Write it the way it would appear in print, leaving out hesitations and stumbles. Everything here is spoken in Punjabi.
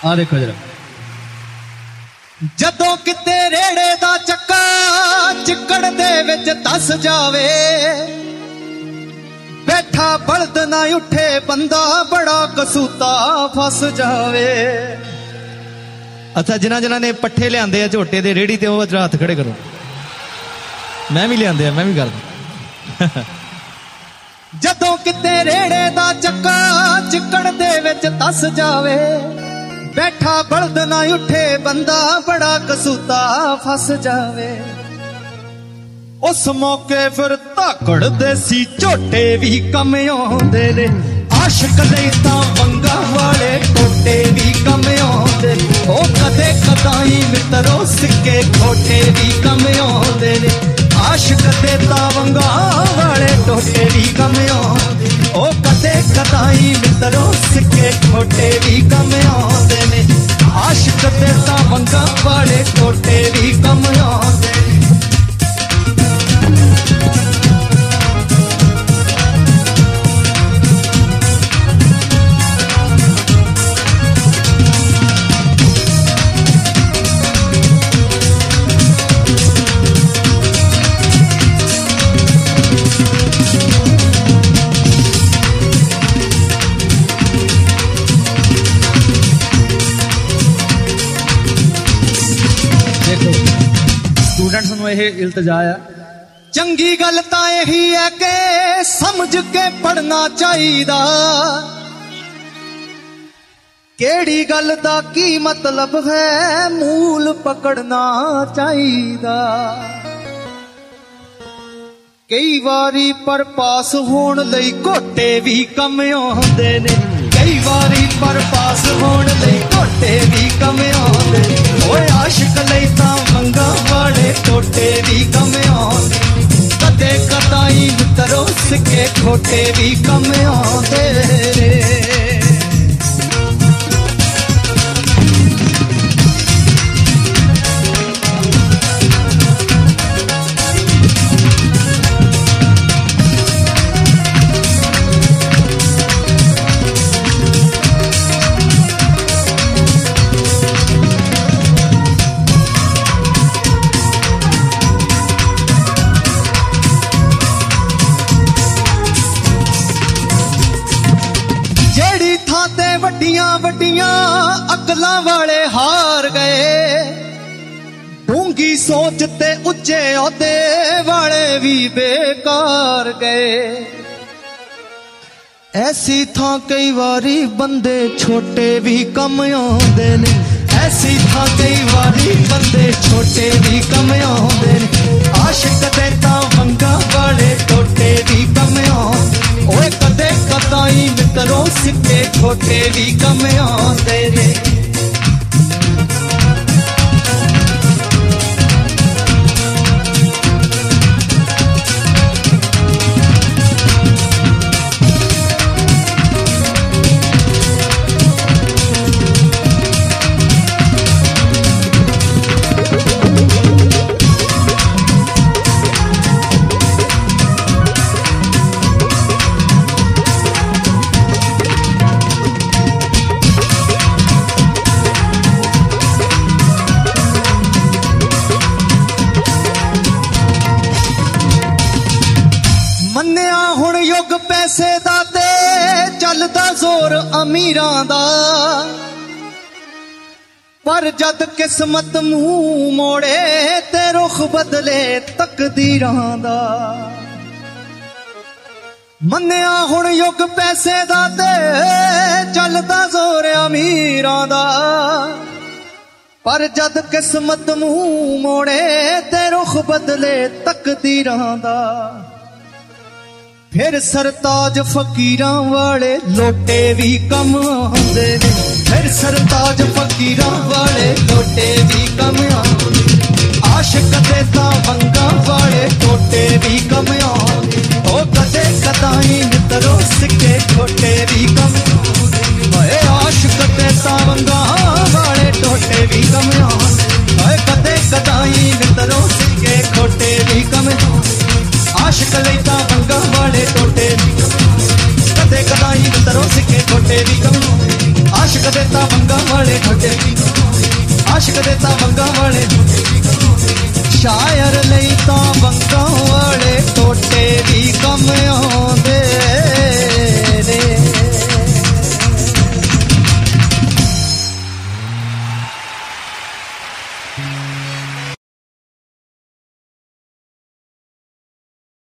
ਆ ਦੇਖੋ ਜਰਾ, ਜਦੋਂ ਕਿਤੇ ਰੇੜੇ ਦਾ ਚੱਕਾ ਚਿੱਕੜ ਦੇ ਵਿੱਚ ਧਸ ਜਾਵੇ, ਬੈਠਾ ਬਲਦ ਨਾ ਉੱਠੇ ਬੰਦਾ ਬੜਾ ਕਸੂਤਾ ਫਸ ਜਾਵੇ। ਅੱਛਾ, ਜਿਨ੍ਹਾਂ ਨੇ ਪੱਠੇ ਲਿਆਂਦੇ ਆ ਝੋਟੇ ਦੇ ਰੇੜੀ ਤੇ ਉਹ ਹੱਥ ਖੜੇ ਕਰੋ। ਮੈਂ ਵੀ ਲਿਆਂਦੇ ਆ, ਮੈਂ ਵੀ ਕਰਦਾ। ਜਦੋਂ ਕਿਤੇ ਰੇੜੇ ਦਾ ਚੱਕਾ ਚਿੱਕੜ ਦੇ ਵਿੱਚ ਧਸ ਜਾਵੇ, ਬੈਠਾ ਬਲਦ ਨਾ ਉੱਠੇ ਬੰਦਾ ਬੜਾ ਕਸੂਤਾ ਫਸ ਜਾਵੇ। ਉਸ ਮੌਕੇ ਫਿਰ ਧਾਕੜ ਦੇਸੀ ਝੋਟੇ ਵੀ ਕੰਮ ਆਉਂਦੇ ਨੇ, ਆਸ਼ਕ ਲਈ ਤਾਂ ਵੰਗਾ ਵਾਲੇ ਟੋਟੇ ਵੀ ਕੰਮ ਆਉਂਦੇ ਨੇ। ਉਹ ਕਦੇ ਕਦਾਈ ਮਿੱਤਰੋ ਸਿੱਕੇ ਖੋਟੇ ਵੀ ਕੰਮ ਆਉਂਦੇ ਨੇ, ਆਸ਼ਕ ਦੇ ਤਾਂ ਵੰਗਾ ਵਾਲੇ ਟੋਟੇ ਵੀ ਕੰਮ ਆਉਂਦੇ। ਉਹ ਕਦੇ ਕਦਾਈ ਮਿੱਤਰੋ ਸਿੱਕੇ ਖੋਟੇ ਵੀ ਕੰਮ ਆਉਂਦੇ ਨੇ, ਆਸ਼ਕ ਦੇ ਤਾਂ ਵੰਗਾ ਵਾਲੇ ਟੋਟੇ ਵੀ ਕੰਮ ਆਉਂਦੇ ਨੇ। ਸਟੂਡੈਂਟਸ ਨੂੰ ਇਹ ਇਲਤਜਾ ਆ, ਚੰਗੀ ਗੱਲ ਤਾਂ ਇਹੀ ਹੈ ਕਿ ਸਮਝ ਕੇ ਪੜਨਾ ਚਾਹੀਦਾ, ਕਿਹੜੀ ਗੱਲ ਦਾ ਕੀ ਮਤਲਬ ਹੈ ਮੂਲ ਪਕੜਨਾ ਚਾਹੀਦਾ। ਕਈ ਵਾਰੀ ਪਰ ਪਾਸ ਹੋਣ ਲਈ ਘੋਟੇ ਵੀ ਕੰਮ ਆਉਂਦੇ ਨੇ, ਕਈ ਵਾਰੀ ਪਰ ਪਾਸ ਹੋਣ ਲਈ ਘੋਟੇ ਵੀ ਕੰਮ ਆਉਂਦੇ ਨੇ। ਓਏ ਆਸ਼ਕ ਲਈ ਤਾਂ ਮੰਗਾ ਵਾਲੇ ਟੋਟੇ ਵੀ ਕੰਮ ਆਉਂਦੇ, ਕਦੇ ਕਦਾਈ ਮਿੱਤਰੋ ਸਿੱਕੇ ਖੋਟੇ ਵੀ ਕੰਮ ਆਉਂਦੇ ਨੇ। ਵੱਡੀਆਂ ਵੱਡੀਆਂ ਅਕਲਾਂ ਵਾਲੇ ਹਾਰ ਗਏ, ਡੂੰਗੀ ਸੋਚ ਤੇ ਉੱਚੇ ਅਹੁਦੇ ਵਾਲੇ ਵੀ ਬੇਕਾਰ ਗਏ। ਐਸੀ ਥਾਂ ਕਈ ਵਾਰੀ ਬੰਦੇ ਛੋਟੇ ਵੀ ਕੰਮ ਆਉਂਦੇ ਨੇ, ਐਸੀ ਥਾਂ ਕਈ ਵਾਰੀ ਬੰਦੇ ਛੋਟੇ ਵੀ ਕੰਮ ਆਉਂਦੇ ਨੇ, ਆਸ਼ਕ ਦੇ ਤਾਂ ਵੰਗਾ ਵਾਲੇ ਟੋਟੇ ਵੀ ਕੰਮ ਆਉਂਦੇ। ਓਏ ਕਦੇ ਕਦਾਈ ਮਿੱਤਰੋ ਸਿੱਕੇ ਖੋਟੇ ਵੀ ਕੰਮ ਆਉਂਦੇ ਨੇ। ਮੰਨਿਆ ਹੁਣ ਯੁੱਗ ਪੈਸੇ ਦਾ ਤੇ ਚੱਲਦਾ ਜ਼ੋਰ ਅਮੀਰਾਂ ਦਾ, ਪਰ ਜਦ ਕਿਸਮਤ ਮੂੰਹ ਮੋੜੇ ਤੇ ਰੁਖ ਬਦਲੇ ਤਕਦੀਰਾਂ ਦਾ। ਮੰਨਿਆ ਹੁਣ ਯੁੱਗ ਪੈਸੇ ਦਾ ਤੇ ਚੱਲਦਾ ਜ਼ੋਰ ਅਮੀਰਾਂ ਦਾ, ਪਰ ਜਦ ਕਿਸਮਤ ਮੂੰਹ ਮੋੜੇ ਤੇ ਰੁਖ ਬਦਲੇ ਤਕਦੀਰਾਂ ਦਾ। ਫਿਰ ਸਰਤਾਜ ਫਕੀਰਾਂ ਵਾਲੇ ਲੋਟੇ ਵੀ ਕੰਮ ਆਉਂਦੇ ਨੇ, ਫਿਰ ਸਰਤਾਜ ਫਕੀਰਾਂ ਵਾਲੇ ਲੋਟੇ ਵੀ ਕੰਮ ਆਉਂਦੇ। ਆਸ਼ਕ ਦੇ ਤਾਂ ਵੰਗਾ ਵਾਲੇ ਟੋਟੇ ਵੀ ਕੰਮ ਆਉਂਦੇ। ਉਹ ਕਦੇ ਕਦਾਈ ਮਿੱਤਰੋ ਸਿੱਕੇ ਖੋਟੇ ਵੀ ਕੰਮ ਆਉਂਦੇ। ਓਏ ਆਸ਼ਕ ਦੇ ਤਾਂ ਵੰਗਾ ਵਾਲੇ ਟੋਟੇ ਵੀ ਕੰਮ ਆਉਂਦੇ। ਓਏ ਕਦੇ ਕਦਾਈ ਮਿੱਤਰੋ ਸਿੱਕੇ ਖੋਟੇ ਵੀ ਕੰਮ ਆਉਂਦੇ। ਆਸ਼ਕ ਲਈ ਤਾਂ ਵੰਗਾ ਵਾਲੇ ਟੋਟੇ ਕਦੇ ਕਦਾਈ ਮਿੱਤਰੋ ਸਿੱਕੇ ਖੋਟੇ ਵੀ ਕੰਮ ਆਉਂਦੇ। ਆਸ਼ਕ ਦੇ ਤਾਂ ਵੰਗਾ ਵਾਲੇ आशिक दे तां वंगां वाले शायर लई तां वंगां वाले टोटे भी कम